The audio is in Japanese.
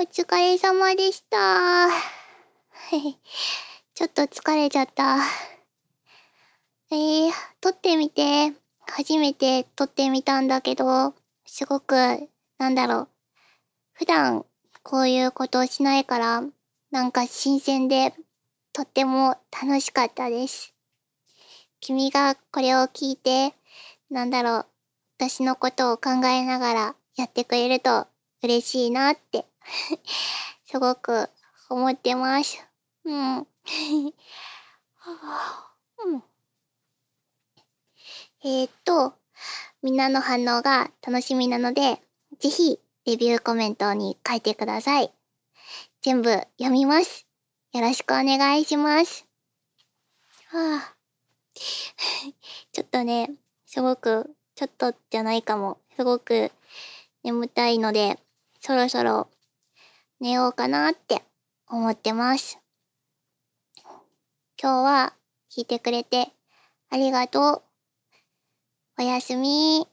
疲れ様でした。ちょっと疲れちゃった。撮ってみて。初めて撮ってみたんだけど、すごく、普段こういうことをしないから、なんか新鮮で、とっても楽しかったです。君がこれを聞いて、私のことを考えながらやってくれると嬉しいなってすごく思ってます。うん。うんみんなの反応が楽しみなので、ぜひレビューコメントに書いてください。全部読みます。よろしくお願いします。ちょっとね、ちょっとじゃないかも。すごく眠たいので、そろそろ寝ようかなって思ってます。今日は聞いてくれてありがとう。おやすみ。